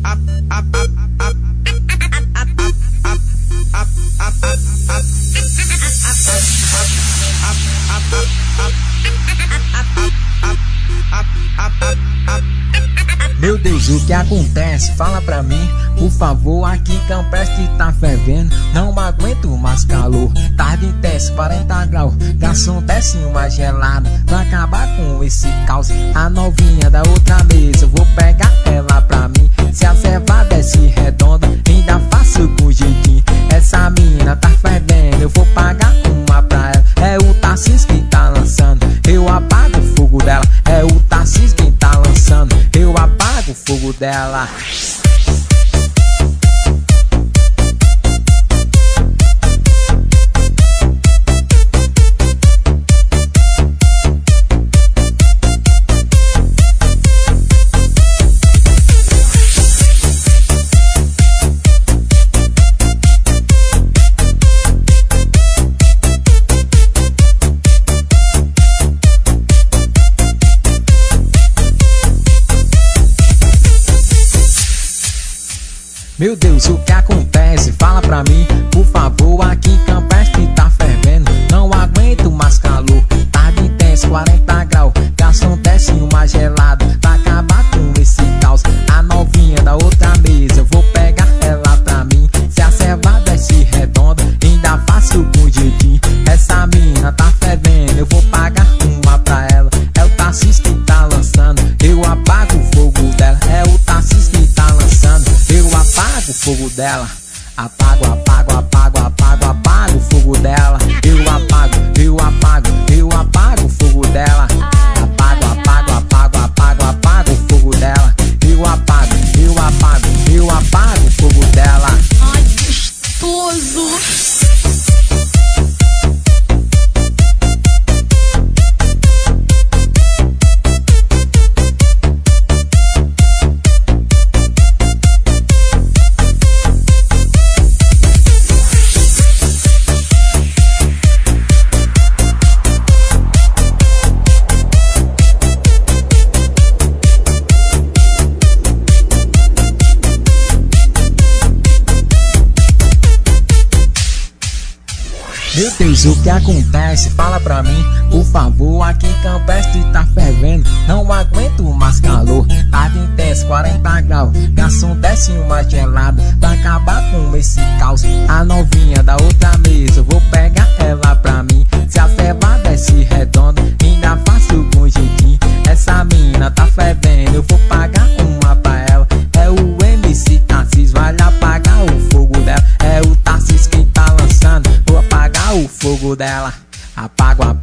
Meu Deus, o que acontece? Fala pra mim, por favor. Aqui Campestre tá fervendo, não aguento mais calor. Tarde intensa, 40 graus, garçom desce uma gelada pra acabar com esse caos. A novinha da outra mesa, eu vou pegar ela pra mim. Se a ceva desce redonda, ainda faço com jeitinho. Essa mina tá fervendo, eu vou pagar uma pra ela. É o Tarcísio que tá lançando, eu apago o fogo dela. É o Tarcísio que tá lançando, eu apago o fogo dela. Meu Deus, o que acontece? Fala pra mim, por favor. Aqui Campestre tá fervendo, não aguento mais calor. Tarde intensa, 40 graus, garçom desce uma gelada pra acabar com esse caos. A novinha da outra mesa, eu vou pegar ela pra mim. Se a ceva desce redonda, ainda faço com jeitinho. Essa mina tá fervendo, eu vou pagar uma pra ela. É o Tarcísio que tá lançando, eu apago o fogo dela. É o Tarcísio que tá lançando, eu apago o fogo dela. Apago, apago, apago, apago, apago o fogo dela. Eu apago, eu apago, eu apago o fogo dela. Apago, apago, apago, apago, apago o fogo dela. Eu apago, eu apago, eu apago o fogo dela. Ai, que gostoso! Meu Deus, o que acontece? Fala pra mim, por favor. Aqui Campestre tá fervendo, não aguento mais calor. Tarde intensa, 40 graus, garçom desce uma gelada pra acabar com esse caos. A novinha da outra mesa, eu vou pegar ela pra mim. Se a ceva desce redonda, ainda faço com jeitinho. Essa mina tá fervendo, eu vou pagar uma pra ela. É o MC Tarcísio, vai apagar o fogo dela. É o Tarcísio que tá lançando, vou apagar o fogo dela. Apago, apago.